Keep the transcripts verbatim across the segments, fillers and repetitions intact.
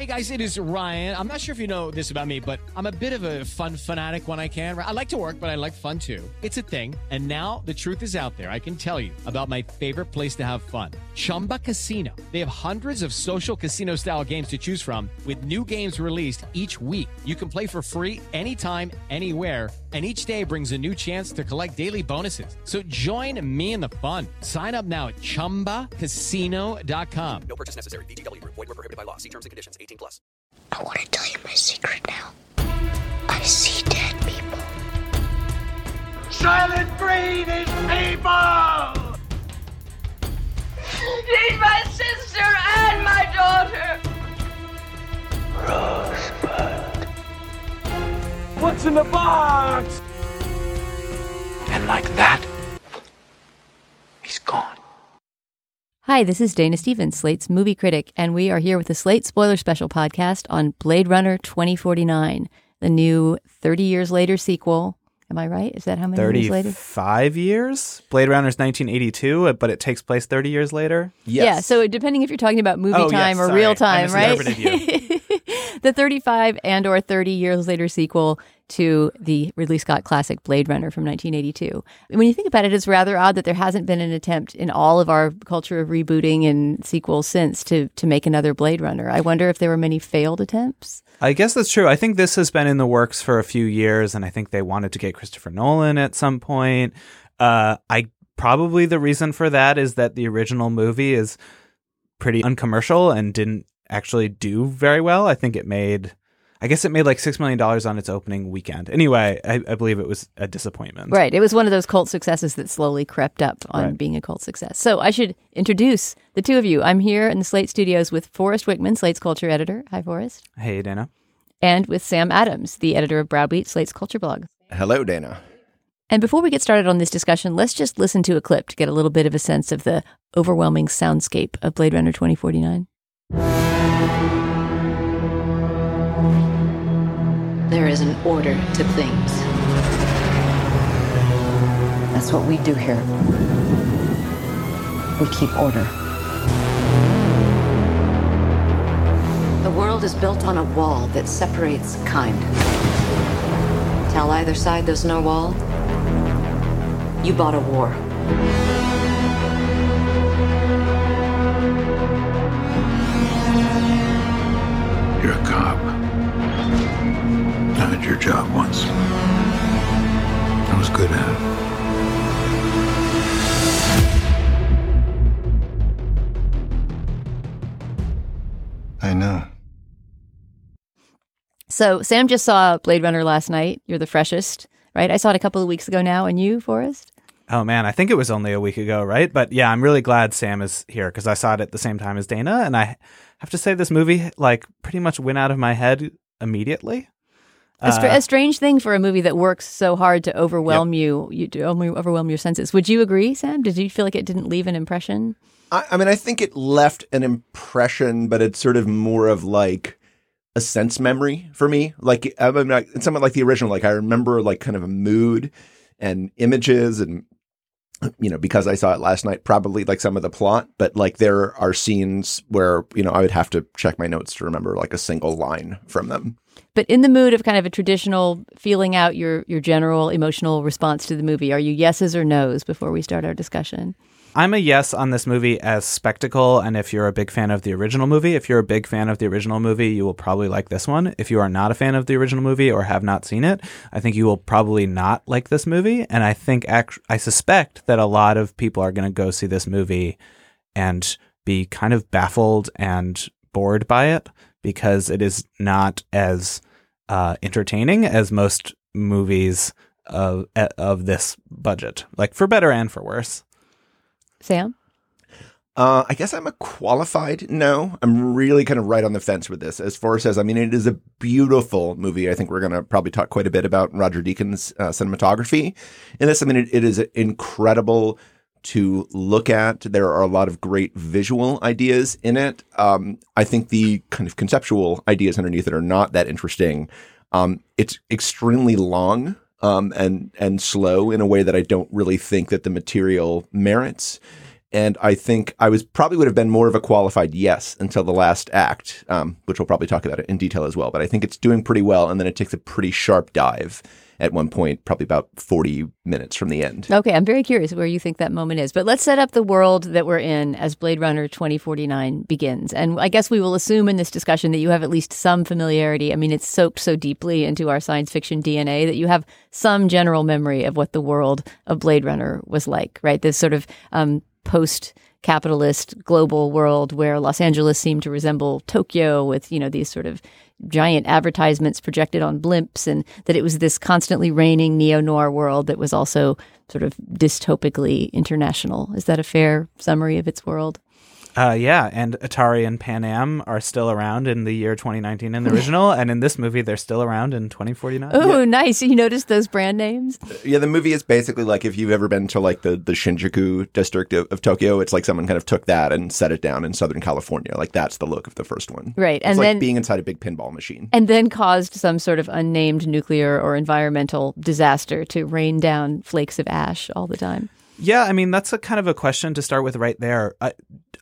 Hey guys, it is Ryan. I'm not sure if you know this about me, but I'm a bit of a fun fanatic when I can. I like to work, but I like fun too. It's a thing. And now the truth is out there. I can tell you about my favorite place to have fun. Chumba Casino. They have hundreds of social casino style games to choose from with new games released each week. You can play for free anytime, anywhere. And each day brings a new chance to collect daily bonuses. So join me in the fun. Sign up now at chumba casino dot com. No purchase necessary. V G W Group. Void where prohibited by law. See terms and conditions. eighteen plus. I want to tell you my secret now. I see dead people. Silent Green is people! She's my sister and my daughter. Rosebud. What's in the box? And like that, he's gone. Hi, this is Dana Stevens, Slate's movie critic, and we are here with the Slate Spoiler Special podcast on Blade Runner twenty forty-nine, the new thirty years later sequel. Am I right? Is that how many years later? thirty-five years? Blade Runner's nineteen eighty-two, but it takes place thirty years later? Yes. Yeah, so depending if you're talking about movie oh, time yes, or sorry. real time, I right? You. The thirty-five and or thirty years later sequel to the Ridley Scott classic Blade Runner from nineteen eighty-two. When you think about it, it's rather odd that there hasn't been an attempt in all of our culture of rebooting and sequels since to to make another Blade Runner. I wonder if there were many failed attempts. I guess that's true. I think this has been in the works for a few years, and I think they wanted to get Christopher Nolan at some point. Uh, I probably the reason for that is that the original movie is pretty uncommercial and didn't actually do very well. I think it made, I guess it made like six million dollars on its opening weekend. Anyway, I, I believe it was a disappointment. Right. It was one of those cult successes that slowly crept up on right. being a cult success. So I should introduce the two of you. I'm here in the Slate studios with Forrest Wickman, Slate's culture editor. Hi, Forrest. Hey, Dana. And with Sam Adams, the editor of Browbeat, Slate's culture blog. Hello, Dana. And before we get started on this discussion, let's just listen to a clip to get a little bit of a sense of the overwhelming soundscape of Blade Runner twenty forty-nine. There is an order to things. That's what we do here. We keep order. The world is built on a wall that separates kind. Tell either side there's no wall, you bought a war. You're a cop. I did your job once. I was good at it. I know. So Sam just saw Blade Runner last night. You're the freshest, right? I saw it a couple of weeks ago now. And you, Forrest? Oh, man, I think it was only a week ago, right? But yeah, I'm really glad Sam is here because I saw it at the same time as Dana. And I have to say this movie, like, pretty much went out of my head immediately. A, str- uh, a strange thing for a movie that works so hard to overwhelm yep. you, you to overwhelm your senses. Would you agree, Sam? Did you feel like it didn't leave an impression? I, I mean, I think it left an impression, but it's sort of more of like a sense memory for me. Like, I mean, like, it's somewhat like the original. Like, I remember like kind of a mood and images and, you know, because I saw it last night, probably like some of the plot, but like there are scenes where, you know, I would have to check my notes to remember like a single line from them. But in the mood of kind of a traditional feeling out your, your general emotional response to the movie, are you yeses or nos before we start our discussion? I'm a yes on this movie as spectacle, and if you're a big fan of the original movie, if you're a big fan of the original movie, you will probably like this one. If you are not a fan of the original movie or have not seen it, I think you will probably not like this movie, and I think act- I suspect that a lot of people are going to go see this movie and be kind of baffled and bored by it because it is not as uh, entertaining as most movies of of this budget, like for better and for worse. Sam? Uh, I guess I'm a qualified no. I'm really kind of right on the fence with this. As Forrest says, I mean, it is a beautiful movie. I think we're going to probably talk quite a bit about Roger Deakins' uh, cinematography in this. I mean, it, it is incredible to look at. There are a lot of great visual ideas in it. Um, I think the kind of conceptual ideas underneath it are not that interesting. Um, it's extremely long. Um, and and slow in a way that I don't really think that the material merits. And I think I was probably would have been more of a qualified yes until the last act, um, which we'll probably talk about it in detail as well. But I think it's doing pretty well. And then it takes a pretty sharp dive at one point, probably about forty minutes from the end. Okay, I'm very curious where you think that moment is. But let's set up the world that we're in as Blade Runner twenty forty-nine begins. And I guess we will assume in this discussion that you have at least some familiarity. I mean, it's soaked so deeply into our science fiction D N A that you have some general memory of what the world of Blade Runner was like, right? This sort of um, post-capitalist global world where Los Angeles seemed to resemble Tokyo with, you know, these sort of giant advertisements projected on blimps, and that it was this constantly reigning neo-noir world that was also sort of dystopically international. Is that a fair summary of its world? Uh, yeah, and Atari and Pan Am are still around in the year twenty nineteen in the original, and in this movie, they're still around in twenty forty-nine. Oh, yeah. Nice. You noticed those brand names? Yeah, the movie is basically like if you've ever been to like the, the Shinjuku district of, of Tokyo, it's like someone kind of took that and set it down in Southern California. Like that's the look of the first one. Right. It's and like then, being inside a big pinball machine. And then caused some sort of unnamed nuclear or environmental disaster to rain down flakes of ash all the time. Yeah, I mean, that's a kind of a question to start with right there. I,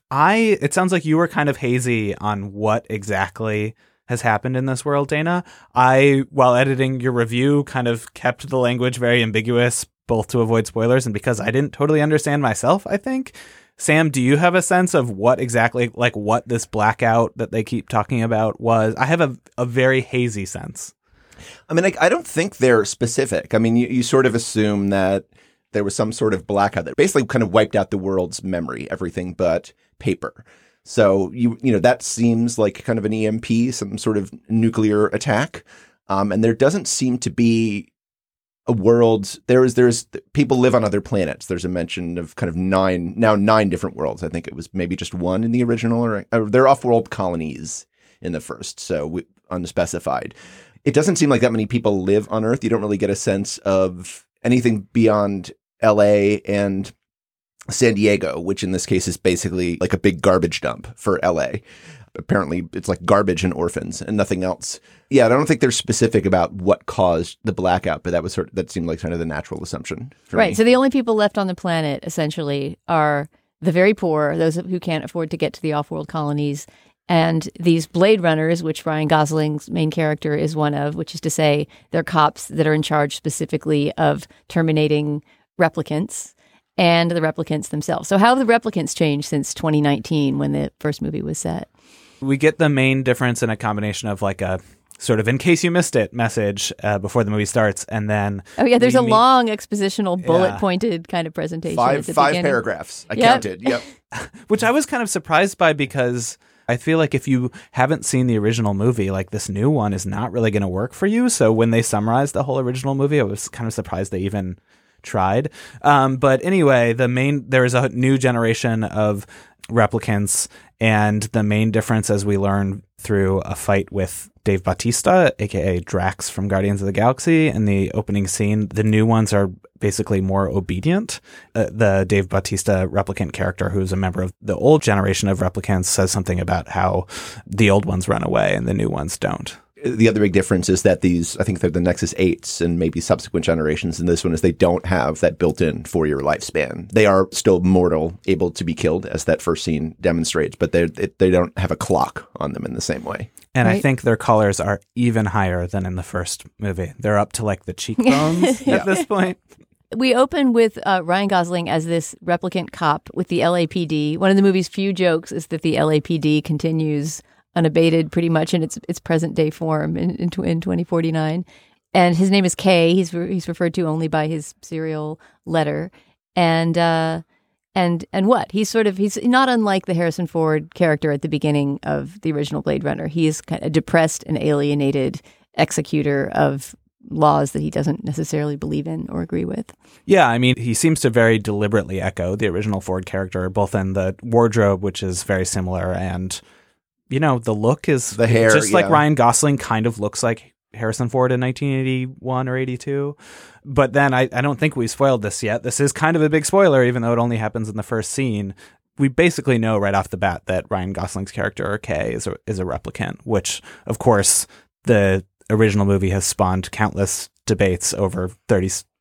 I it sounds like you were kind of hazy on what exactly has happened in this world, Dana. I, while editing your review, kind of kept the language very ambiguous, both to avoid spoilers and because I didn't totally understand myself, I think. Sam, do you have a sense of what exactly, like what this blackout that they keep talking about was? I have a, a very hazy sense. I mean, like, I don't think they're specific. I mean, you, you sort of assume that there was some sort of blackout that basically kind of wiped out the world's memory, everything but paper. So, you you know, that seems like kind of an E M P, some sort of nuclear attack. Um, and there doesn't seem to be a world. There is, there's people live on other planets. There's a mention of kind of nine, now nine different worlds. I think it was maybe just one in the original, or, or they're off-world colonies in the first, so we, unspecified. It doesn't seem like that many people live on Earth. You don't really get a sense of anything beyond L A and San Diego, which in this case is basically like a big garbage dump for L A. Apparently it's like garbage and orphans and nothing else. Yeah, I don't think they're specific about what caused the blackout, but that was sort of, that seemed like kind of the natural assumption for Right. me. So the only people left on the planet essentially are the very poor, those who can't afford to get to the off-world colonies, and these Blade Runners, which Ryan Gosling's main character is one of, which is to say they're cops that are in charge specifically of terminating replicants and the replicants themselves. So how have the replicants changed since twenty nineteen when the first movie was set? We get the main difference in a combination of like a sort of in case you missed it message uh, before the movie starts, and then oh yeah, there's a meet... long expositional bullet yeah. pointed kind of presentation. Five at the five beginning. paragraphs. I Yep. counted. Yep. Which I was kind of surprised by because I feel like if you haven't seen the original movie, like this new one is not really going to work for you. So when they summarized the whole original movie, I was kind of surprised they even tried. Um, but anyway, the main there is a new generation of replicants, and the main difference, as we learn through a fight with Dave Bautista, aka Drax from Guardians of the Galaxy, in the opening scene, the new ones are basically more obedient. Uh, the Dave Bautista replicant character, who's a member of the old generation of replicants, says something about how the old ones run away and the new ones don't. The other big difference is that these, I think they're the Nexus eights and maybe subsequent generations in this one, is they don't have that built-in four-year lifespan. They are still mortal, able to be killed, as that first scene demonstrates, but they they don't have a clock on them in the same way. And Right. I think their colors are even higher than in the first movie. They're up to like the cheekbones Yeah. at this point. We open with uh, Ryan Gosling as this replicant cop with the L A P D. One of the movie's few jokes is that the L A P D continues unabated pretty much in its its present day form in, in, in twenty forty-nine. And his name is Kay. He's re- he's referred to only by his serial letter. And uh, and and what? He's sort of, he's not unlike the Harrison Ford character at the beginning of the original Blade Runner. He is kind of a depressed and alienated executor of laws that he doesn't necessarily believe in or agree with. Yeah, I mean, he seems to very deliberately echo the original Ford character, both in the wardrobe, which is very similar, and you know, the look is The hair, just like yeah. Ryan Gosling kind of looks like Harrison Ford in nineteen eighty-one or eighty-two. But then I, I don't think we spoiled this yet. This is kind of a big spoiler, even though it only happens in the first scene. We basically know right off the bat that Ryan Gosling's character, Kay, is a, is a replicant, which, of course, the original movie has spawned countless debates over thirty,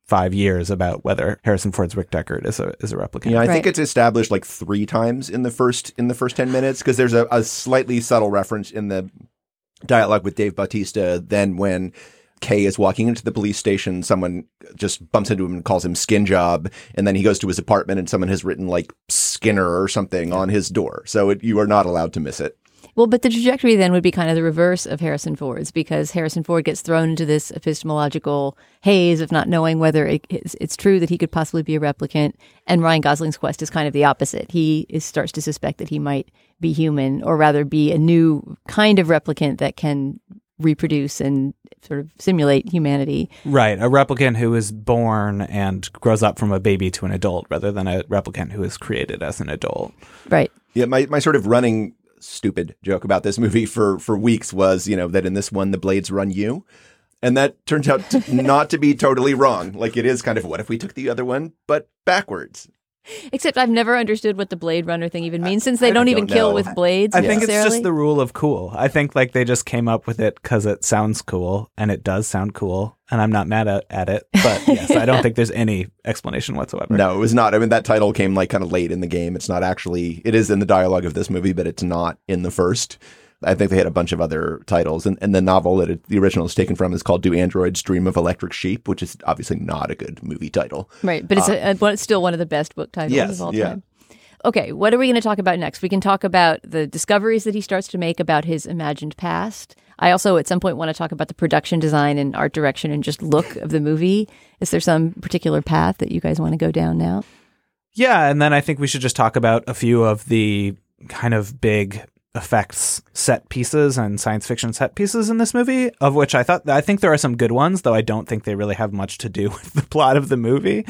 five years about whether Harrison Ford's Rick Deckard is a is a replicant. Yeah, I Right. think it's established like three times in the first in the first ten minutes because there's a, a slightly subtle reference in the dialogue with Dave Bautista. Then when Kay is walking into the police station, someone just bumps into him and calls him Skin Job, and then he goes to his apartment and someone has written like Skinner or something on his door. So it, you are not allowed to miss it. Well, but the trajectory then would be kind of the reverse of Harrison Ford's, because Harrison Ford gets thrown into this epistemological haze of not knowing whether it, it's, it's true that he could possibly be a replicant. And Ryan Gosling's quest is kind of the opposite. He is, starts to suspect that he might be human, or rather be a new kind of replicant that can reproduce and sort of simulate humanity. Right. A replicant who is born and grows up from a baby to an adult rather than a replicant who is created as an adult. Right. Yeah, my, my sort of running stupid joke about this movie for, for weeks was, you know, that in this one, the blades run you. And that turns out to not to be totally wrong. Like it is kind of, what if we took the other one, but backwards? Except I've never understood what the Blade Runner thing even means, since they I don't, don't even know. kill with blades. I think it's necessarily. just the rule of cool. I think like they just came up with it because it sounds cool, and it does sound cool, and I'm not mad at, at it. But yes, I don't think there's any explanation whatsoever. No, it was not. I mean, that title came like kind of late in the game. It's not actually, it is in the dialogue of this movie, but it's not in the first. I think they had a bunch of other titles. And, and the novel that it, the original is taken from is called Do Androids Dream of Electric Sheep, which is obviously not a good movie title. Right, but it's, Uh, a, a, it's still one of the best book titles yes, of all yeah. time. Okay, what are we going to talk about next? We can talk about the discoveries that he starts to make about his imagined past. I also, at some point, want to talk about the production design and art direction and just look of the movie. Is there some particular path that you guys want to go down now? Yeah, and then I think we should just talk about a few of the kind of big effects set pieces and science fiction set pieces in this movie, of which I thought I think there are some good ones, though I don't think they really have much to do with the plot of the movie.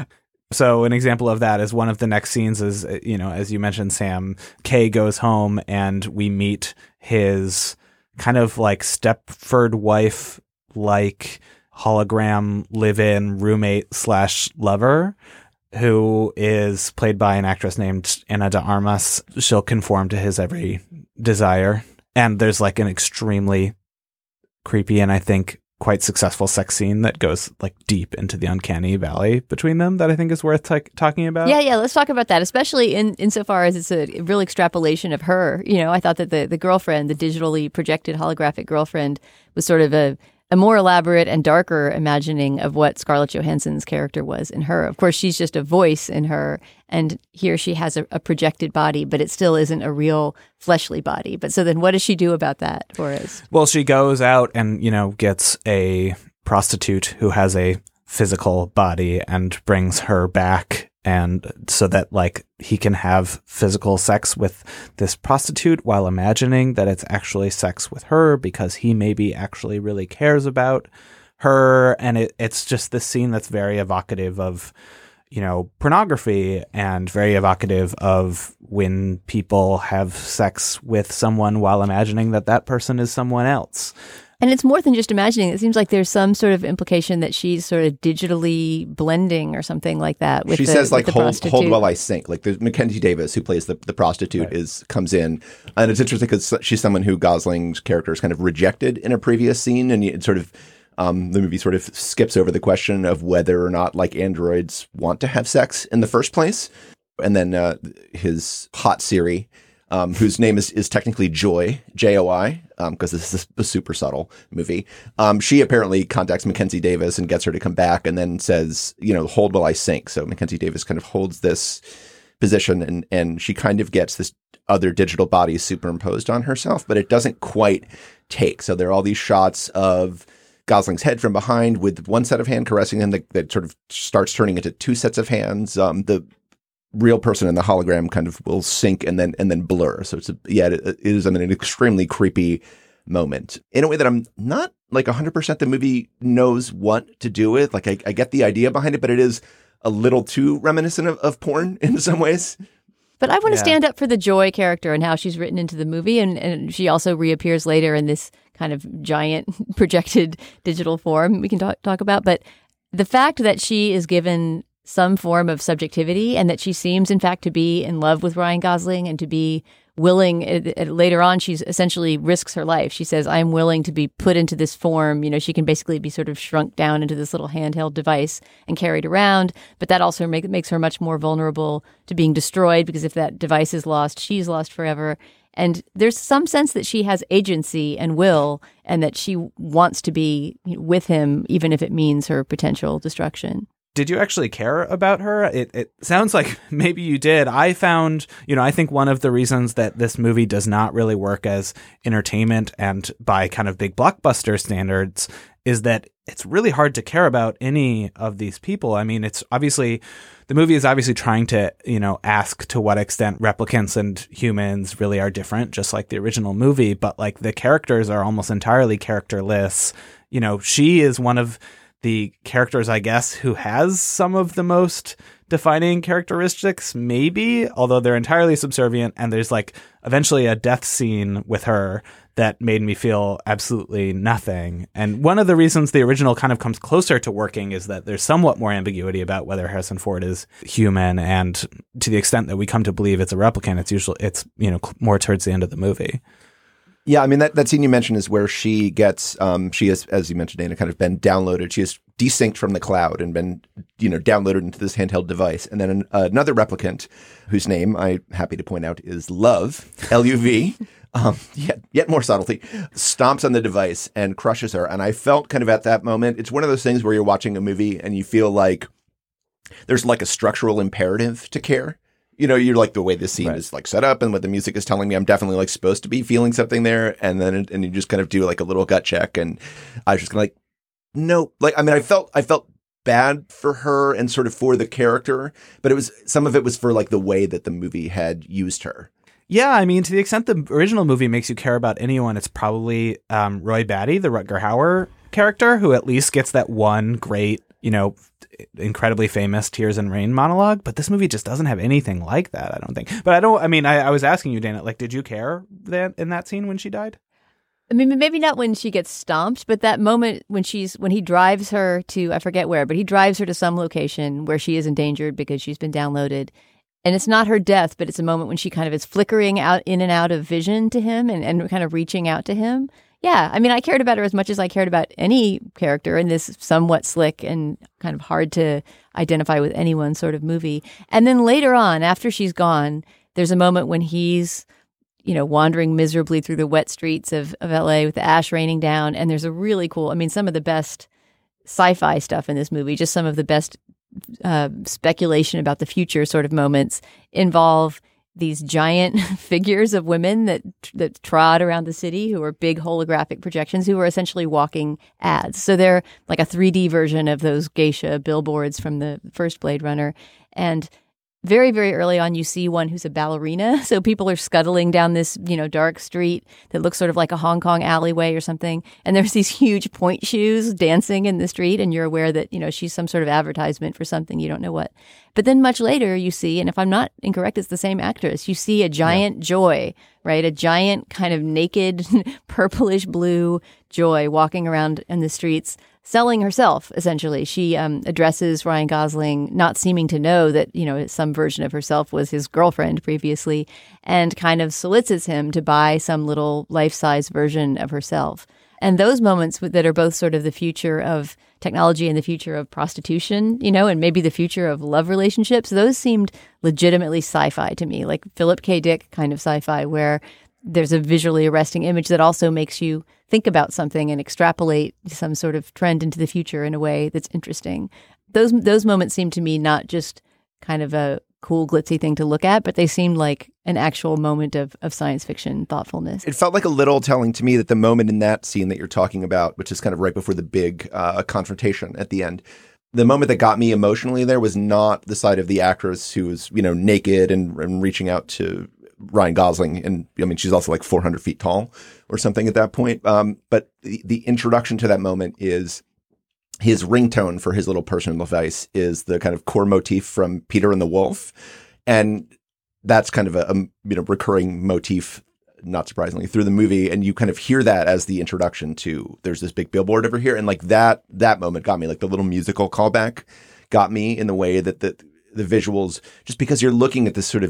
So an example of that is one of the next scenes is, you know, as you mentioned, Sam, Kay goes home and we meet his kind of like Stepford wife like hologram live-in roommate slash lover, who is played by an actress named Ana de Armas. She'll conform to his every desire. And there's like an extremely creepy and I think quite successful sex scene that goes like deep into the uncanny valley between them that I think is worth t- talking about. Yeah, yeah, let's talk about that, especially in insofar as it's a real extrapolation of her. You know, I thought that the, the girlfriend, the digitally projected holographic girlfriend, was sort of a a more elaborate and darker imagining of what Scarlett Johansson's character was in her. Of course, she's just a voice in her, and here she has a, a projected body, but it still isn't a real fleshly body. But so then what does she do about that for us? Well, she goes out and, you know, gets a prostitute who has a physical body and brings her back, and so that like he can have physical sex with this prostitute while imagining that it's actually sex with her because he maybe actually really cares about her. And it, it's just this scene that's very evocative of, you know, pornography and very evocative of when people have sex with someone while imagining that that person is someone else. And it's more than just imagining. It seems like there's some sort of implication that she's sort of digitally blending or something like that. With she the, says like with the hold, prostitute. hold while I sink. Like there's Mackenzie Davis, who plays the, the prostitute, Right. is comes in, and it's interesting because she's someone who Gosling's character is kind of rejected in a previous scene, and it sort of um, the movie sort of skips over the question of whether or not like androids want to have sex in the first place, and then uh, his hot Siri. Um, whose name is, is technically Joy, J O I, because um, this is a super subtle movie. Um, she apparently contacts Mackenzie Davis and gets her to come back and then says, you know, hold while I sink. So Mackenzie Davis kind of holds this position and, and she kind of gets this other digital body superimposed on herself, but it doesn't quite take. So there are all these shots of Gosling's head from behind with one set of hand caressing him that, that sort of starts turning into two sets of hands. Um, the real person in the hologram kind of will sink and then and then blur. So it's a, yeah, it, it is I mean, an extremely creepy moment in a way that I'm not like one hundred percent the movie knows what to do with. Like I, I get the idea behind it, but it is a little too reminiscent of, of porn in some ways. But I want to Yeah. stand up for the Joy character and how she's written into the movie. And, and she also reappears later in this kind of giant projected digital form we can talk, talk about. But the fact that she is given some form of subjectivity and that she seems, in fact, to be in love with Ryan Gosling and to be willing, it, it, later on, she's essentially risks her life. She says, I'm willing to be put into this form. You know, she can basically be sort of shrunk down into this little handheld device and carried around. But that also make, makes her much more vulnerable to being destroyed, because if that device is lost, she's lost forever. And there's some sense that she has agency and will, and that she wants to be with him, even if it means her potential destruction. Did you actually care about her? It, it sounds like maybe you did. I found, you know, I think one of the reasons that this movie does not really work as entertainment and by kind of big blockbuster standards is that it's really hard to care about any of these people. I mean, it's obviously, the movie is obviously trying to, you know, ask to what extent replicants and humans really are different, just like the original movie. But like the characters are almost entirely characterless. You know, she is one of the characters, I guess, who has some of the most defining characteristics, maybe, although they're entirely subservient. And there's like eventually a death scene with her that made me feel absolutely nothing. And one of the reasons the original kind of comes closer to working is that there's somewhat more ambiguity about whether Harrison Ford is human. And to the extent that we come to believe it's a replicant, it's usually, it's, you know, more towards the end of the movie. Yeah, I mean, that, that scene you mentioned is where she gets, um, she has, as you mentioned, Dana, kind of been downloaded. She is desynced from the cloud and been, you know, downloaded into this handheld device. And then an, another replicant, whose name I'm happy to point out is Love, L U V, um, yet, yet more subtlety, stomps on the device and crushes her. And I felt kind of at that moment, it's one of those things where you're watching a movie and you feel like there's like a structural imperative to care. You know, you're like, the way this scene right. is like set up and what the music is telling me, I'm definitely like supposed to be feeling something there. And then, and you just kind of do like a little gut check. And I was just like, no, like, I mean, I felt, I felt bad for her and sort of for the character, but it was, some of it was for like the way that the movie had used her. Yeah, I mean, to the extent the original movie makes you care about anyone, it's probably um, Roy Batty, the Rutger Hauer character, who at least gets that one great, you know, incredibly famous Tears in Rain monologue. But this movie just doesn't have anything like that, I don't think. But I don't, I mean, I, I was asking you, Dana, like, did you care that in that scene when she died? I mean, maybe not when she gets stomped, but that moment when she's, when he drives her to, I forget where, but he drives her to some location where she is endangered because she's been downloaded. And it's not her death, but it's a moment when she kind of is flickering out in and out of vision to him and, and kind of reaching out to him. Yeah, I mean, I cared about her as much as I cared about any character in this somewhat slick and kind of hard to identify with anyone sort of movie. And then later on, after she's gone, there's a moment when he's, you know, wandering miserably through the wet streets of, of L A with the ash raining down. And there's a really cool, I mean, some of the best sci-fi stuff in this movie, just some of the best uh, speculation about the future sort of moments involve these giant figures of women that that trot around the city, who are big holographic projections, who are essentially walking ads. So they're like a three D version of those geisha billboards from the first Blade Runner. And very, very early on, you see one who's a ballerina. So people are scuttling down this, you know, dark street that looks sort of like a Hong Kong alleyway or something. And there's these huge point shoes dancing in the street. And you're aware that, you know, she's some sort of advertisement for something. You don't know what. But then much later, you see, and if I'm not incorrect, it's the same actress. You see a giant yeah. Joy, right? A giant kind of naked, purplish blue Joy walking around in the streets, selling herself, essentially. She um, addresses Ryan Gosling, not seeming to know that, you know, some version of herself was his girlfriend previously, and kind of solicits him to buy some little life-size version of herself. And those moments that are both sort of the future of technology and the future of prostitution, you know, and maybe the future of love relationships, those seemed legitimately sci-fi to me, like Philip K. Dick kind of sci-fi, where there's a visually arresting image that also makes you think about something and extrapolate some sort of trend into the future in a way that's interesting. Those those moments seem to me not just kind of a cool, glitzy thing to look at, but they seemed like an actual moment of, of science fiction thoughtfulness. It felt like a little telling to me that the moment in that scene that you're talking about, which is kind of right before the big uh, confrontation at the end, the moment that got me emotionally there was not the side of the actress who was, you know, naked and, and reaching out to Ryan Gosling. And I mean, she's also like four hundred feet tall or something at that point. Um, but the, the introduction to that moment is his ringtone for his little personal device is the kind of core motif from Peter and the Wolf. And that's kind of a, a you know, recurring motif, not surprisingly, through the movie. And you kind of hear that as the introduction to, there's this big billboard over here. And like that, that moment got me, like the little musical callback got me in the way that the, the visuals, just because you're looking at this sort of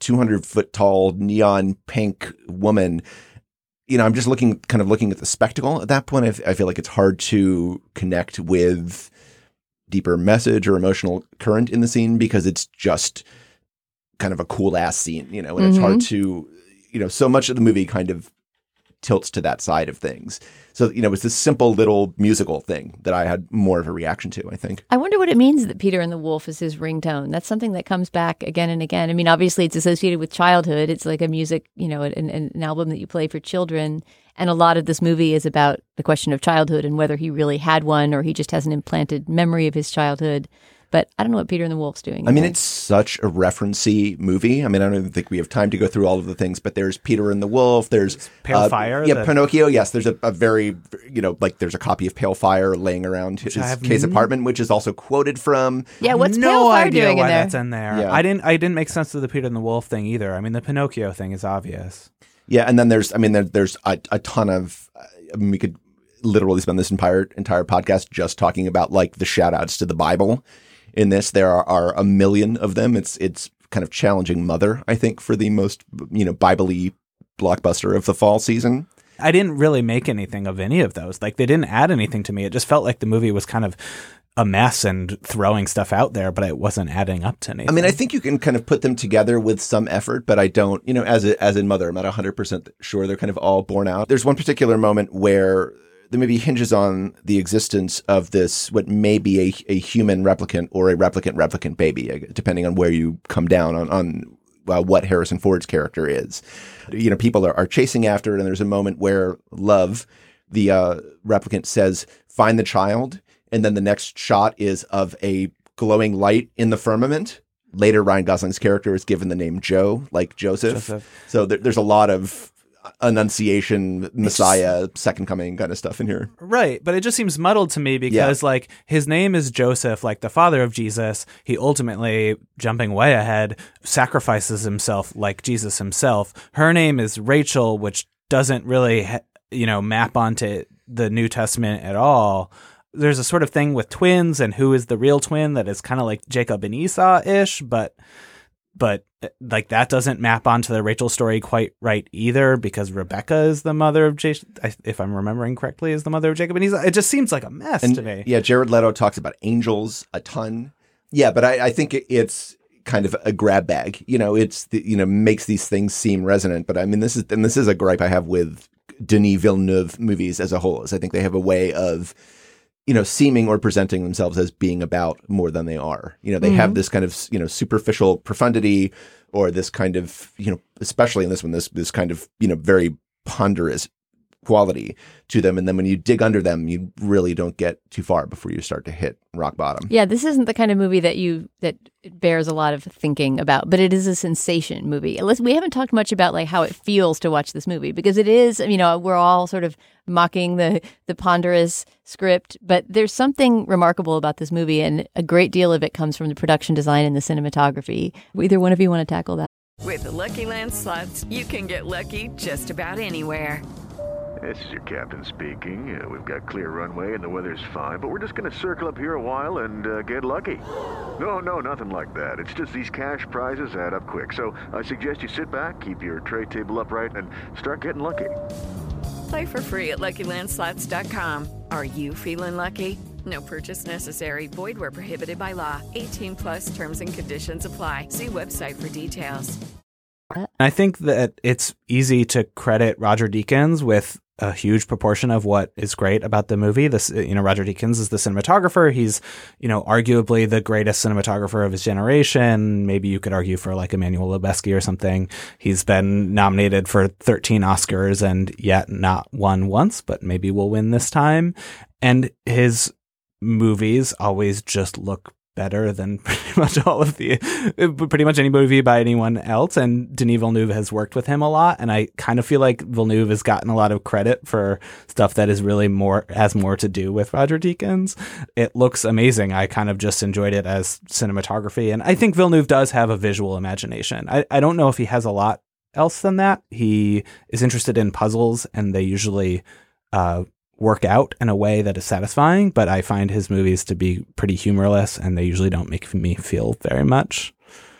two hundred foot tall neon pink woman. You know, I'm just looking, kind of looking at the spectacle at that point. I, f- I feel like it's hard to connect with deeper message or emotional current in the scene because it's just kind of a cool ass scene, you know, and mm-hmm. it's hard to, you know, so much of the movie kind of tilts to that side of things. So, you know, it's this simple little musical thing that I had more of a reaction to, I think. I wonder what it means that Peter and the Wolf is his ringtone. That's something that comes back again and again. I mean, obviously it's associated with childhood. It's like a music, you know, an, an album that you play for children. And a lot of this movie is about the question of childhood and whether he really had one or he just has an implanted memory of his childhood. But I don't know what Peter and the Wolf's doing. I mean, it's such a reference-y movie. I mean, I don't even think we have time to go through all of the things, but there's Peter and the Wolf. There's Pale uh, Fire. Yeah, the... Pinocchio. Yes, there's a, a very, you know, like there's a copy of Pale Fire laying around his Kay's n- apartment, which is also quoted from. Yeah, what's no Pale Fire idea doing why in there? That's in there. Yeah. I didn't. I didn't make sense of the Peter and the Wolf thing either. I mean, the Pinocchio thing is obvious. Yeah, and then there's, I mean, there, there's a, a ton of. I mean, we could literally spend this entire entire podcast just talking about like the shout outs to the Bible. In this, there are, are a million of them. It's it's kind of challenging Mother, I think, for the most, you know, Bible-y blockbuster of the fall season. I didn't really make anything of any of those. Like, they didn't add anything to me. It just felt like the movie was kind of a mess and throwing stuff out there, but it wasn't adding up to anything. I mean, I think you can kind of put them together with some effort, but I don't, you know, as a, as in Mother, I'm not one hundred percent sure they're kind of all borne out. There's one particular moment where the movie hinges on the existence of this, what may be a, a human replicant or a replicant replicant baby, depending on where you come down on, on uh, what Harrison Ford's character is. You know, people are, are chasing after it, and there's a moment where Love, the uh, replicant, says, "Find the child," and then the next shot is of a glowing light in the firmament. Later, Ryan Gosling's character is given the name Joe, like Joseph. Joseph. So there, there's a lot of Annunciation, Messiah, just, Second Coming kind of stuff in here. Right. But it just seems muddled to me because yeah. like his name is Joseph, like the father of Jesus. He ultimately, jumping way ahead, sacrifices himself like Jesus himself. Her name is Rachel, which doesn't really, you know, map onto the New Testament at all. There's a sort of thing with twins and who is the real twin that is kind of like Jacob and Esau-ish, but But like that doesn't map onto the Rachel story quite right either, because Rebecca is the mother of Jacob, if I'm remembering correctly, is the mother of Jacob. And he's, it just seems like a mess and, to me. Yeah, Jared Leto talks about angels a ton. Yeah, but I, I think it's kind of a grab bag. You know, it's the, you know makes these things seem resonant. But I mean, this is and this is a gripe I have with Denis Villeneuve movies as a whole. Is I think they have a way of, you know, seeming or presenting themselves as being about more than they are. You know, they mm-hmm. have this kind of, you know, superficial profundity, or this kind of, you know, especially in this one, this this kind of, you know, very ponderous quality to them. And then when you dig under them, you really don't get too far before you start to hit rock bottom. Yeah, this isn't the kind of movie that you that bears a lot of thinking about, but it is a sensation movie. We haven't talked much about like how it feels to watch this movie, because it is, you know, we're all sort of mocking the the ponderous script, but there's something remarkable about this movie, and a great deal of it comes from the production design and the cinematography. Either one of you want to tackle that? With the Lucky Land Slots, you can get lucky just about anywhere. This is your captain speaking. Uh, we've got clear runway and the weather's fine, but we're just going to circle up here a while and uh, get lucky. No, no, nothing like that. It's just these cash prizes add up quick. So I suggest you sit back, keep your tray table upright, and start getting lucky. Play for free at Lucky Land Slots dot com. Are you feeling lucky? No purchase necessary. Void where prohibited by law. eighteen plus terms and conditions apply. See website for details. I think that it's easy to credit Roger Deakins with a huge proportion of what is great about the movie. This, you know, Roger Deakins is the cinematographer. He's, you know, arguably the greatest cinematographer of his generation. Maybe you could argue for like Emmanuel Lubezki or something. He's been nominated for thirteen Oscars and yet not won once, but maybe will win this time. And his movies always just look better than pretty much all of the, pretty much any movie by anyone else. And Denis Villeneuve has worked with him a lot. And I kind of feel like Villeneuve has gotten a lot of credit for stuff that is really more, has more to do with Roger Deakins. It looks amazing. I kind of just enjoyed it as cinematography. And I think Villeneuve does have a visual imagination. I, I don't know if he has a lot else than that. He is interested in puzzles, and they usually, uh, work out in a way that is satisfying, but I find his movies to be pretty humorless, and they usually don't make me feel very much.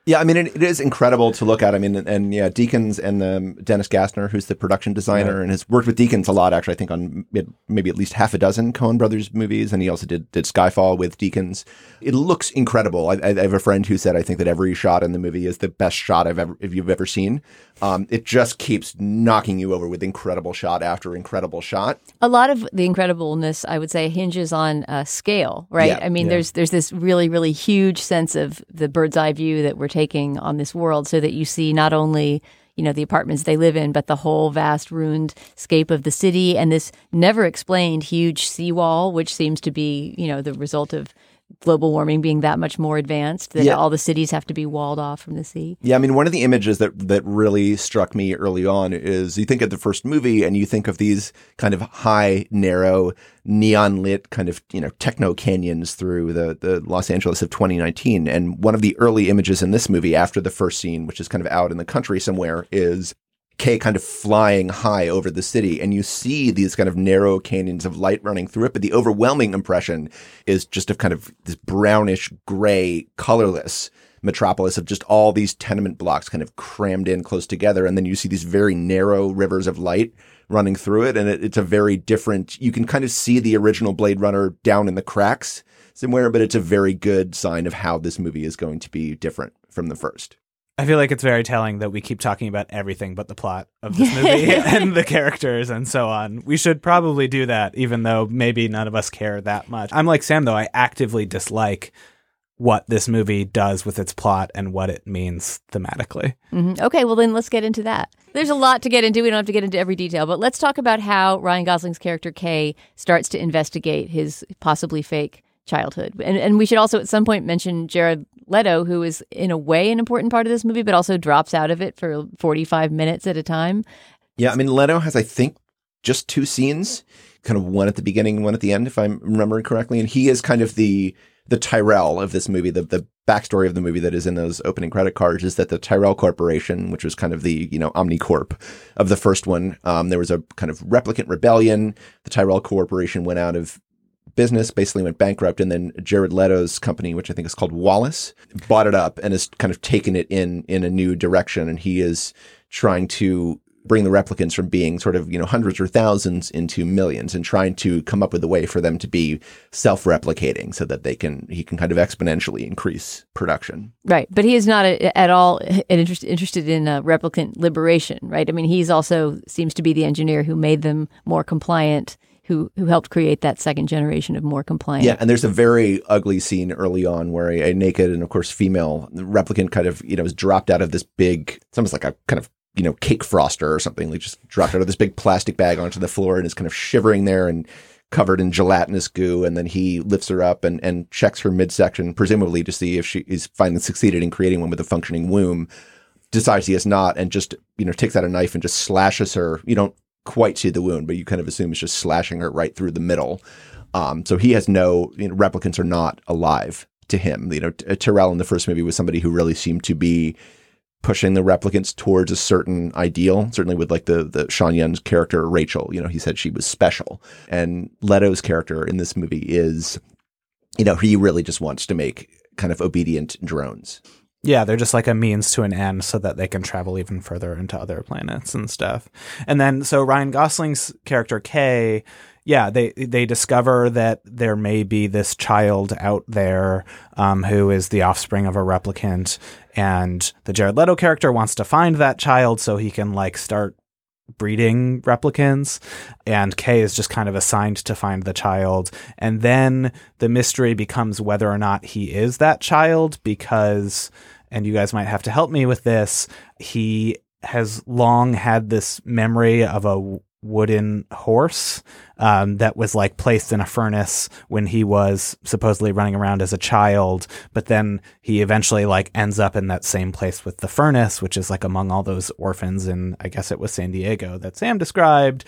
Yeah, I mean, it, it is incredible to look at. I mean, and, and yeah, Deakins and um, Dennis Gassner, who's the production designer, right. and has worked with Deakins a lot, actually, I think on maybe at least half a dozen Coen Brothers movies, and he also did did Skyfall with Deakins. It looks incredible. I, I have a friend who said, I think that every shot in the movie is the best shot I've ever, if you've ever seen. Um, it just keeps knocking you over with incredible shot after incredible shot. A lot of the incredibleness, I would say, hinges on uh, scale, right? Yeah, I mean, yeah. there's there's this really, really huge sense of the bird's eye view that we're taking on this world, so that you see not only, you know, the apartments they live in, but the whole vast ruined scape of the city, and this never explained huge seawall, which seems to be, you know, the result of global warming being that much more advanced, that yeah. all the cities have to be walled off from the sea. Yeah, I mean, one of the images that that really struck me early on is you think of the first movie and you think of these kind of high, narrow, neon lit kind of, you know, techno canyons through the, the Los Angeles of twenty nineteen. And one of the early images in this movie after the first scene, which is kind of out in the country somewhere, is Kay kind of flying high over the city, and you see these kind of narrow canyons of light running through it, but the overwhelming impression is just of kind of this brownish gray, colorless metropolis of just all these tenement blocks kind of crammed in close together, and then you see these very narrow rivers of light running through it, and it, it's a very different, you can kind of see the original Blade Runner down in the cracks somewhere, but it's a very good sign of how this movie is going to be different from the first. I feel like it's very telling that we keep talking about everything but the plot of this movie and the characters and so on. We should probably do that, even though maybe none of us care that much. I'm like Sam, though. I actively dislike what this movie does with its plot and what it means thematically. Mm-hmm. Okay, well then let's get into that. There's a lot to get into. We don't have to get into every detail, but let's talk about how Ryan Gosling's character Kay starts to investigate his possibly fake childhood. And and we should also at some point mention Jared Leto, who is in a way an important part of this movie, but also drops out of it for forty-five minutes at a time. Yeah, I mean, Leto has, I think, just two scenes, kind of one at the beginning and one at the end, if I'm remembering correctly. And he is kind of the the Tyrell of this movie. The the backstory of the movie that is in those opening credit cards is that the Tyrell Corporation, which was kind of the, you know, Omnicorp of the first one, um, there was a kind of replicant rebellion. The Tyrell Corporation went out of business, basically went bankrupt, and then Jared Leto's company, which I think is called Wallace, bought it up and has kind of taken it in in a new direction, and he is trying to bring the replicants from being sort of, you know, hundreds or thousands into millions, and trying to come up with a way for them to be self-replicating so that they can he can kind of exponentially increase production. Right, but he is not a, at all interest, interested in uh, replicant liberation, right? I mean, he's also seems to be the engineer who made them more compliant, who who helped create that second generation of more compliant. Yeah, and there's a very ugly scene early on where a, a naked and, of course, female replicant kind of, you know, is dropped out of this big, it's almost like a kind of, you know, cake froster or something. Like just dropped out of this big plastic bag onto the floor and is kind of shivering there and covered in gelatinous goo. And then he lifts her up and, and checks her midsection, presumably to see if she is finally succeeded in creating one with a functioning womb. Decides he has not, and just, you know, takes out a knife and just slashes her. You don't quite see the wound, but you kind of assume it's just slashing her right through the middle. Um, so he has no, you know, replicants are not alive to him. You know, Tyrell in the first movie was somebody who really seemed to be pushing the replicants towards a certain ideal, certainly with like the, the Sean Young's character, Rachel. You know, he said she was special. And Leto's character in this movie is, you know, he really just wants to make kind of obedient drones. Yeah, they're just like a means to an end so that they can travel even further into other planets and stuff. And then, so Ryan Gosling's character, Kay, yeah, they they discover that there may be this child out there um, who is the offspring of a replicant. And the Jared Leto character wants to find that child so he can like start breeding replicants, and Kay is just kind of assigned to find the child. And then the mystery becomes whether or not he is that child, because, and you guys might have to help me with this, he has long had this memory of a wooden horse um, that was like placed in a furnace when he was supposedly running around as a child, but then he eventually like ends up in that same place with the furnace, which is like among all those orphans in, I guess it was San Diego that Sam described.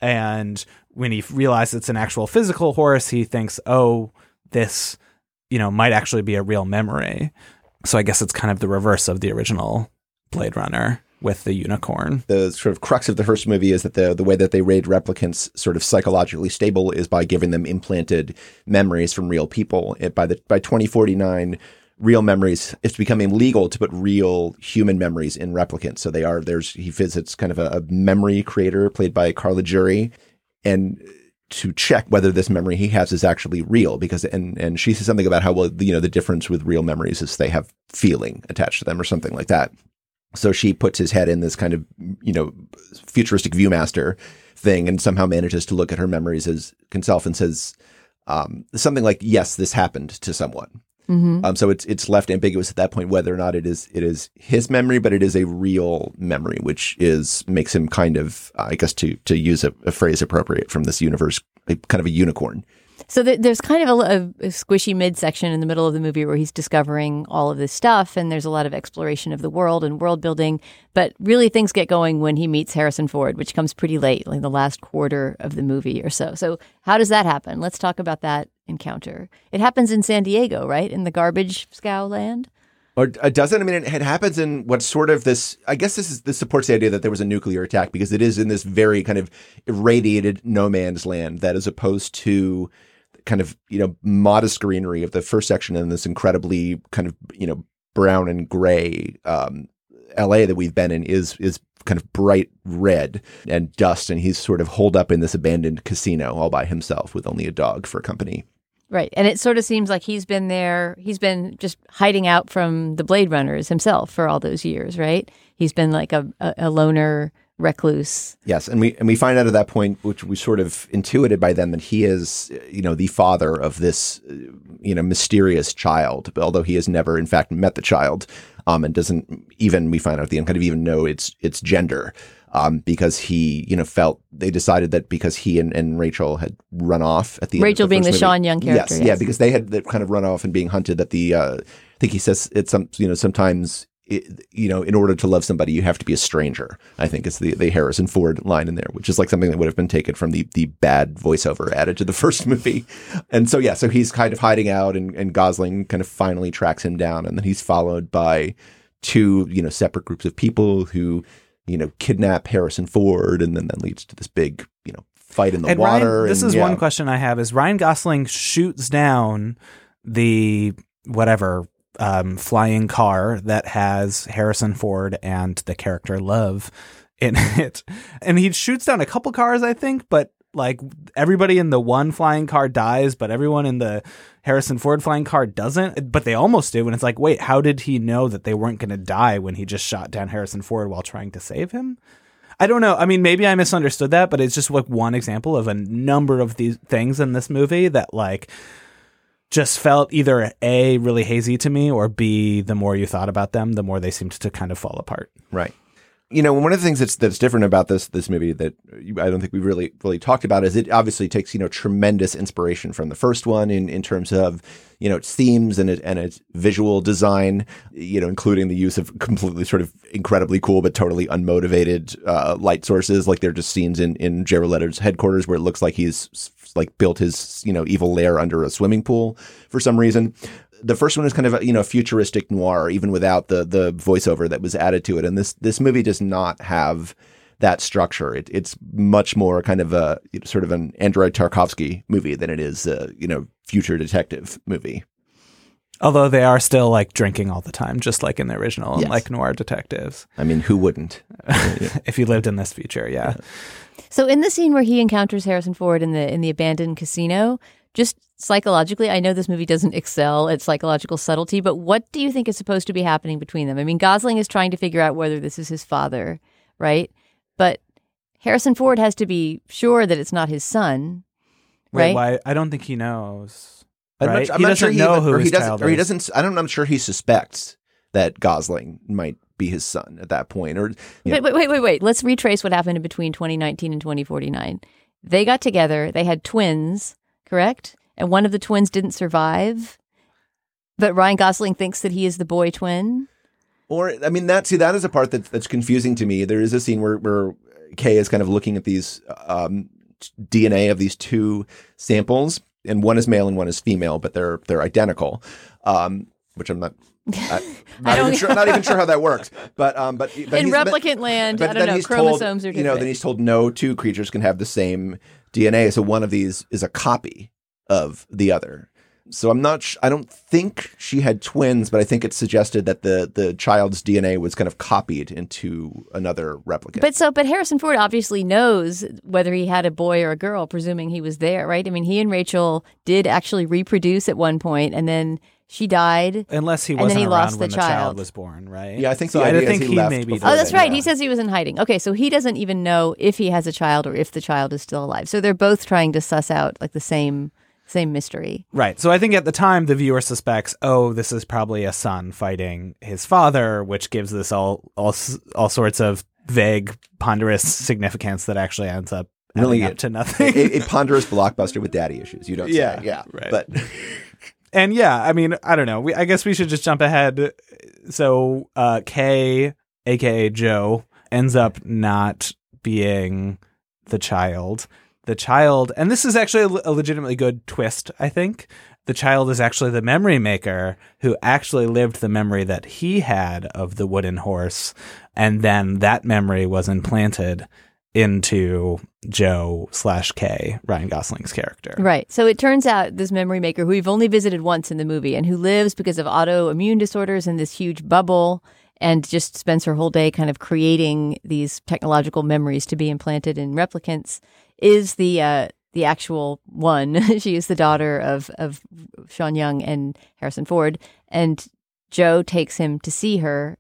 And when he realizes it's an actual physical horse, he thinks, oh, this, you know, might actually be a real memory. So I guess it's kind of the reverse of the original Blade Runner with the unicorn. The sort of crux of the first movie is that the the way that they raid replicants sort of psychologically stable is by giving them implanted memories from real people. It, by the by twenty forty-nine, real memories, it's becoming legal to put real human memories in replicants. So they are, there's, he visits kind of a, a memory creator played by Carla Jury, and to check whether this memory he has is actually real, because, and, and she says something about how, well, you know, the difference with real memories is they have feeling attached to them or something like that. So she puts his head in this kind of, you know, futuristic Viewmaster thing and somehow manages to look at her memories as himself and says um, something like, yes, this happened to someone. Mm-hmm. Um, so it's it's left ambiguous at that point whether or not it is it is his memory, but it is a real memory, which is makes him kind of, uh, I guess, to to use a, a phrase appropriate from this universe, a, kind of a unicorn. So th- there's kind of a, a, a squishy midsection in the middle of the movie where he's discovering all of this stuff, and there's a lot of exploration of the world and world building. But really, things get going when he meets Harrison Ford, which comes pretty late, like the last quarter of the movie or so. So how does that happen? Let's talk about that encounter. It happens in San Diego, right? In the garbage scow land? Or it doesn't. I mean, it, it happens in what's sort of this, I guess this is, this supports the idea that there was a nuclear attack, because it is in this very kind of irradiated no man's land that, as opposed to kind of, you know, modest greenery of the first section and this incredibly kind of, you know, brown and gray um, L A that we've been in is, is kind of bright red and dust. And he's sort of holed up in this abandoned casino all by himself with only a dog for company. Right. And it sort of seems like he's been there. He's been just hiding out from the Blade Runners himself for all those years, right? He's been like a, a, a loner recluse. Yes. And we and we find out at that point, which we sort of intuited by then, that he is, you know, the father of this, you know, mysterious child, although he has never, in fact, met the child, um, and doesn't even, we find out at the end, kind of even know its its gender. Um, because he, you know, felt they decided that because he and, and Rachel had run off at the Rachel end of the being first the movie. Sean Young character. Yes, yes. yeah, because they had kind of run off and being hunted. That the, uh, I think he says it's some, you know, sometimes, it, you know, in order to love somebody, you have to be a stranger. I think it's the the Harrison Ford line in there, which is like something that would have been taken from the the bad voiceover added to the first movie. And so yeah, so he's kind of hiding out, and, and Gosling kind of finally tracks him down, and then he's followed by two, you know, separate groups of people who, you know, kidnap Harrison Ford, and then that leads to this big, you know, fight in the and water. Ryan, this and, is yeah. one question I have: is Ryan Gosling shoots down the whatever um, flying car that has Harrison Ford and the character Love in it, and he shoots down a couple cars, I think, but like everybody in the one flying car dies, but everyone in the Harrison Ford flying car doesn't, but they almost do. And it's like, wait, how did he know that they weren't going to die when he just shot down Harrison Ford while trying to save him? I don't know. I mean, maybe I misunderstood that, but it's just like one example of a number of these things in this movie that like just felt either A, really hazy to me, or B, the more you thought about them, the more they seemed to kind of fall apart. Right. You know, one of the things that's that's different about this this movie that I don't think we really really talked about is it obviously takes, you know, tremendous inspiration from the first one in, in terms of, you know, its themes and it, and its visual design, you know, including the use of completely sort of incredibly cool but totally unmotivated uh, light sources. Like there are just scenes in in Jared Leto's headquarters where it looks like he's like built his, you know, evil lair under a swimming pool for some reason. The first one is kind of a, you know, futuristic noir, even without the the voiceover that was added to it. And this this movie does not have that structure. It, it's much more kind of a sort of an Andrei Tarkovsky movie than it is a, you know, future detective movie. Although they are still like drinking all the time, just like in the original, and Yes. like noir detectives. I mean, who wouldn't? If you lived in this future, yeah. So in the scene where he encounters Harrison Ford in the in the abandoned casino, just psychologically, I know this movie doesn't excel at psychological subtlety, but what do you think is supposed to be happening between them? I mean, Gosling is trying to figure out whether this is his father, right? But Harrison Ford has to be sure that it's not his son, right? Wait, why? I don't think he knows. I'm Right? not, I'm he not doesn't sure he know even- who or his he doesn't, child or he is. doesn't. I don't. I'm sure he suspects that Gosling might be his son at that point. Or you know. Wait, wait, wait, wait, wait. Let's retrace what happened in between twenty nineteen and twenty forty-nine. They got together. They had twins, correct? And one of the twins didn't survive. But Ryan Gosling thinks that he is the boy twin. Or, I mean, that, see, that is a part that's, that's confusing to me. There is a scene where, where Kay is kind of looking at these um, D N A of these two samples, and one is male and one is female, but they're they're identical, um, which I'm not. I, not, I even sure, not even sure how that works, but um, but, but In he's- replicant land, but I don't then know, he's chromosomes told, are You know, different. then he's told no two creatures can have the same D N A, so one of these is a copy of the other. So I'm not, sh- I don't think she had twins, but I think it's suggested that the, the child's D N A was kind of copied into another replicant. But so, but Harrison Ford obviously knows whether he had a boy or a girl, presuming he was there, right? I mean, he and Rachel did actually reproduce at one point, and then she died. Unless he and wasn't then he around lost when the the child. child was born, right? Yeah, I think so. the I idea think is he, he left maybe. before Oh, that's then, right. yeah. He says he was in hiding. Okay, so he doesn't even know if he has a child or if the child is still alive. So they're both trying to suss out like the same same mystery. Right. So I think at the time the viewer suspects, oh, this is probably a son fighting his father, which gives this all all all sorts of vague, ponderous significance that actually ends up really up to nothing. a, a ponderous blockbuster with daddy issues. You don't Yeah, say. Yeah. right. But And yeah, I mean, I don't know. We, I guess we should just jump ahead. So uh, Kay, a k a. Joe, ends up not being the child. The child, and this is actually a legitimately good twist, I think. The child is actually the memory maker who actually lived the memory that he had of the wooden horse. And then that memory was implanted into Joe slash Kay, Ryan Gosling's character. Right. So it turns out this memory maker, who we've only visited once in the movie and who lives because of autoimmune disorders in this huge bubble and just spends her whole day kind of creating these technological memories to be implanted in replicants, is the uh, the actual one. She is the daughter of, of Sean Young and Harrison Ford. And Joe takes him to see her.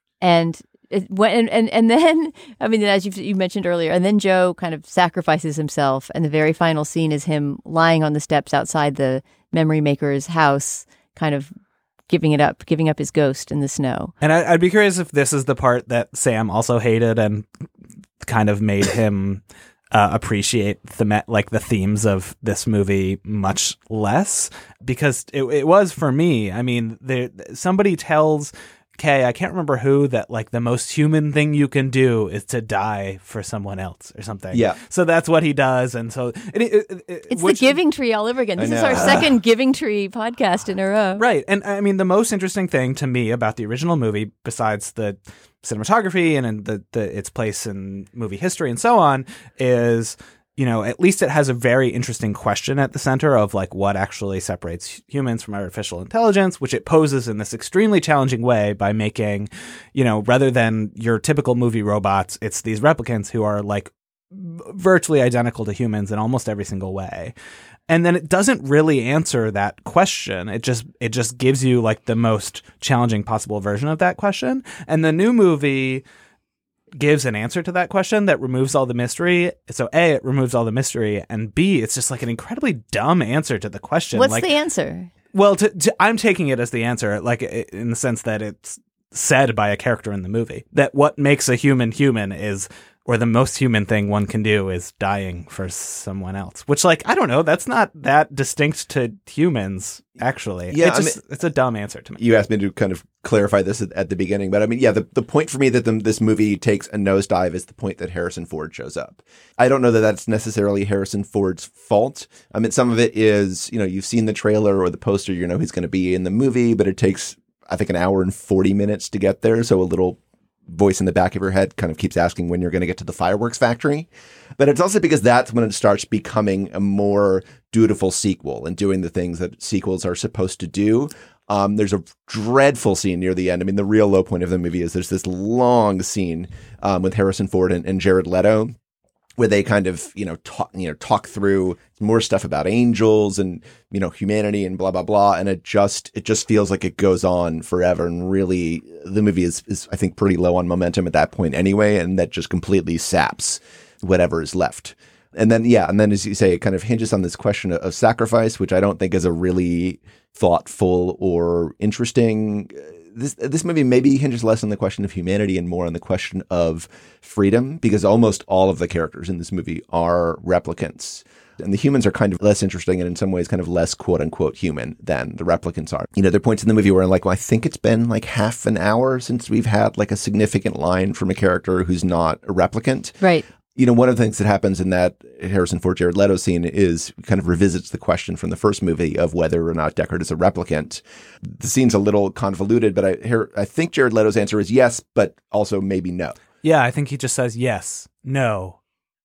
And It, when, and and then, I mean, as you you mentioned earlier, and then Joe kind of sacrifices himself, and the very final scene is him lying on the steps outside the memory maker's house, kind of giving it up, giving up his ghost in the snow. And I, I'd be curious if this is the part that Sam also hated and kind of made him uh, appreciate the me- like the themes of this movie much less, because it, it was for me. I mean, there somebody tells Kay, I can't remember who, that like the most human thing you can do is to die for someone else or something. Yeah. So that's what he does. And so it, it, it, it's which, the Giving Tree all over again. This is our second Giving Tree podcast in a row. Right. And I mean, the most interesting thing to me about the original movie, besides the cinematography and, and the, the its place in movie history and so on, is, you know, at least it has a very interesting question at the center of like what actually separates humans from artificial intelligence, which it poses in this extremely challenging way by making, you know, rather than your typical movie robots, it's these replicants who are like virtually identical to humans in almost every single way. And then it doesn't really answer that question. It just it just gives you like the most challenging possible version of that question. And the new movie gives an answer to that question that removes all the mystery. So A, it removes all the mystery, and B, it's just like an incredibly dumb answer to the question. What's like, the answer? Well, to, to, I'm taking it as the answer, like in the sense that it's said by a character in the movie, that what makes a human human is, or the most human thing one can do is dying for someone else. Which, like, I don't know, that's not that distinct to humans, actually. Yeah, it just, I mean, it's a dumb answer to me. You asked me to kind of clarify this at, at the beginning, but I mean, yeah, the, the point for me that the, this movie takes a nosedive is the point that Harrison Ford shows up. I don't know that that's necessarily Harrison Ford's fault. I mean, some of it is, you know, you've seen the trailer or the poster, you know he's going to be in the movie, but it takes, I think, an hour and forty minutes to get there. So a little voice in the back of your head kind of keeps asking when you're going to get to the fireworks factory. But it's also because that's when it starts becoming a more dutiful sequel and doing the things that sequels are supposed to do. Um, there's a dreadful scene near the end. I mean, the real low point of the movie is there's this long scene um, with Harrison Ford and, and Jared Leto, where they kind of, you know, talk, you know, talk through more stuff about angels and, you know, humanity and blah, blah, blah. And it just, it just feels like it goes on forever. And really the movie is, is, I think, pretty low on momentum at that point anyway. And that just completely saps whatever is left. And then, yeah. And then, as you say, it kind of hinges on this question of, of sacrifice, which I don't think is a really thoughtful or interesting. This this movie maybe hinges less on the question of humanity and more on the question of freedom, because almost all of the characters in this movie are replicants. And the humans are kind of less interesting and in some ways kind of less quote unquote human than the replicants are. You know, there are points in the movie where I'm like, well, I think it's been like half an hour since we've had like a significant line from a character who's not a replicant. Right. You know, one of the things that happens in that Harrison Ford, Jared Leto scene is kind of revisits the question from the first movie of whether or not Deckard is a replicant. The scene's a little convoluted, but I hear, I think Jared Leto's answer is yes, but also maybe no. Yeah, I think he just says yes, no,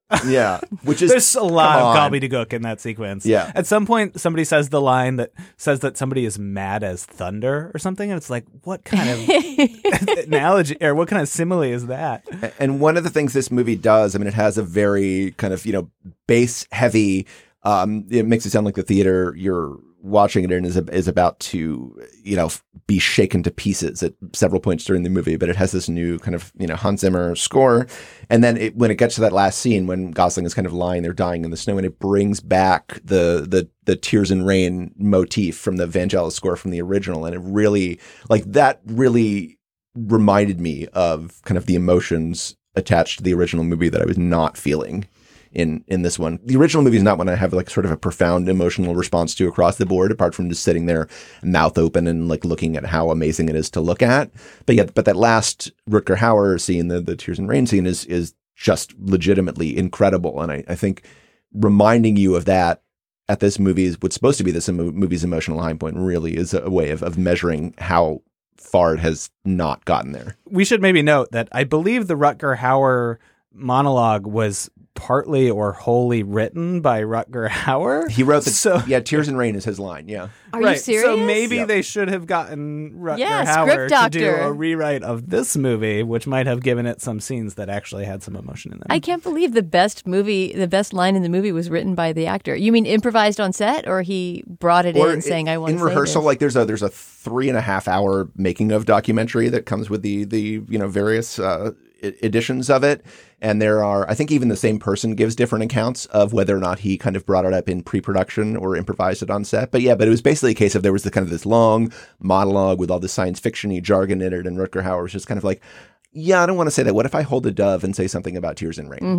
Yeah, which is there's a lot of on. gobbledygook in that sequence. Yeah. At some point, somebody says the line that says that somebody is mad as thunder or something, and it's like, what kind of analogy or what kind of simile is that? And one of the things this movie does, I mean, it has a very kind of, you know, bass heavy. Um, it makes it sound like the theater you're watching it in is is about to, you know, be shaken to pieces at several points during the movie. But it has this new kind of, you know, Hans Zimmer score. And then it, when it gets to that last scene, when Gosling is kind of lying there dying in the snow, and it brings back the the the Tears in Rain motif from the Vangelis score from the original, and it really like that really reminded me of kind of the emotions attached to the original movie that I was not feeling in in this one. The original movie is not one I have like sort of a profound emotional response to across the board, apart from just sitting there mouth open and like looking at how amazing it is to look at. But yeah, but that last Rutger Hauer scene, the, the Tears in Rain scene is is just legitimately incredible. And I, I think reminding you of that at this movie is what's supposed to be this movie's emotional high point really is a way of, of measuring how far it has not gotten there. We should maybe note that I believe the Rutger Hauer monologue was partly or wholly written by Rutger Hauer. He wrote the, so, yeah, Tears in Rain is his line, yeah. Are right. you serious? So maybe Yep. they should have gotten Rutger Yeah, Hauer script to do doctor. a rewrite of this movie, which might have given it some scenes that actually had some emotion in them. I can't believe the best movie, the best line in the movie was written by the actor. You mean improvised on set, or he brought it Or in saying, "I want in to say rehearsal, this"? like there's a there's a three and a half hour making of documentary that comes with the the you know various uh, e- editions of it, and there are I think even the same person gives different accounts of whether or not he kind of brought it up in pre-production or improvised it on set. But yeah, but it was basically a case of there was the kind of this long monologue with all the science fiction-y jargon in it, and Rutger Hauer was just kind of like, yeah, I don't want to say that. What if I hold a dove and say something about Tears in Rain?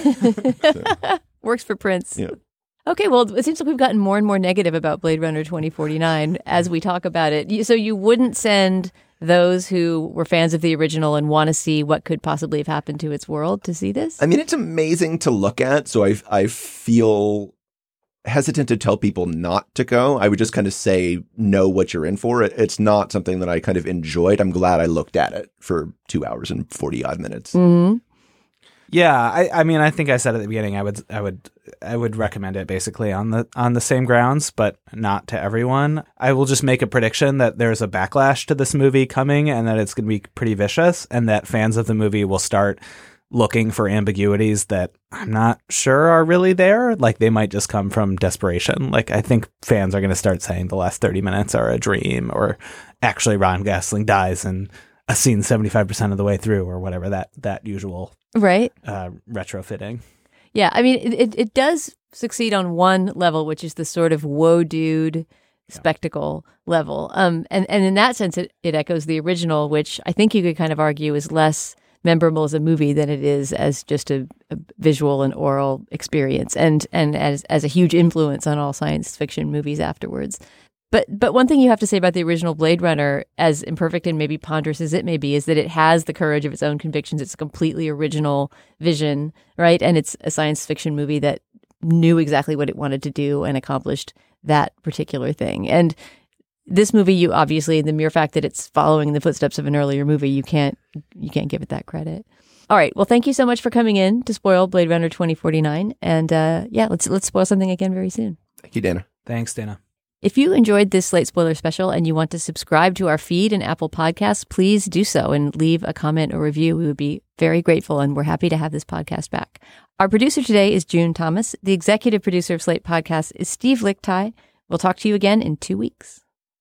Mm-hmm. So, Works for Prince. yeah. Okay, well, it seems like we've gotten more and more negative about Blade Runner twenty forty-nine as we talk about it. You- So you wouldn't send those who were fans of the original and want to see what could possibly have happened to its world to see this? I mean, it's amazing to look at. So I I feel hesitant to tell people not to go. I would just kind of say, know what you're in for. It, it's not something that I kind of enjoyed. I'm glad I looked at it for two hours and forty odd minutes. Mm-hmm. Yeah, I, I mean, I think I said at the beginning, I would, I would, I would recommend it basically on the on the same grounds, but not to everyone. I will just make a prediction that there's a backlash to this movie coming, and that it's going to be pretty vicious, and that fans of the movie will start looking for ambiguities that I'm not sure are really there. Like they might just come from desperation. Like I think fans are going to start saying the last thirty minutes are a dream, or actually Ryan Gosling dies in a scene seventy-five percent of the way through, or whatever that that usual. Right. Uh, retrofitting. Yeah, I mean, it, it, it does succeed on one level, which is the sort of whoa dude spectacle level. Um, and, and in that sense, it, it echoes the original, which I think you could kind of argue is less memorable as a movie than it is as just a, a visual and oral experience, and and as as a huge influence on all science fiction movies afterwards. But but one thing you have to say about the original Blade Runner, as imperfect and maybe ponderous as it may be, is that it has the courage of its own convictions. It's a completely original vision, right? And it's a science fiction movie that knew exactly what it wanted to do and accomplished that particular thing. And this movie, you obviously, the mere fact that it's following the footsteps of an earlier movie, you can't you can't give it that credit. All right. Well, thank you so much for coming in to spoil Blade Runner twenty forty-nine. And uh, yeah, let's let's spoil something again very soon. Thank you, Dana. Thanks, Dana. If you enjoyed this Slate Spoiler special and you want to subscribe to our feed in Apple Podcasts, please do so and leave a comment or review. We would be very grateful, and we're happy to have this podcast back. Our producer today is June Thomas. The executive producer of Slate Podcasts is Steve Lichtai. We'll talk to you again in two weeks.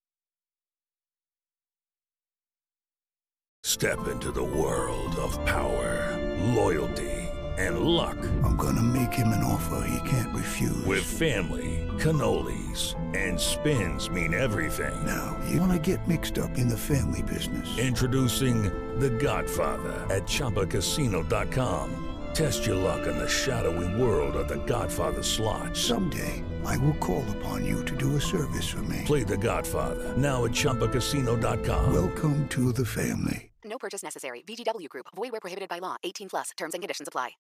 Step into the world of power, loyalty, and luck. I'm gonna make him an offer he can't refuse. With family, cannolis, and spins mean everything. Now, you wanna get mixed up in the family business. Introducing The Godfather at Chumba Casino dot com. Test your luck in the shadowy world of The Godfather slot. Someday, I will call upon you to do a service for me. Play The Godfather, now at Chumba Casino dot com. Welcome to the family. No purchase necessary. V G W Group. Void where prohibited by law. eighteen plus. Terms and conditions apply.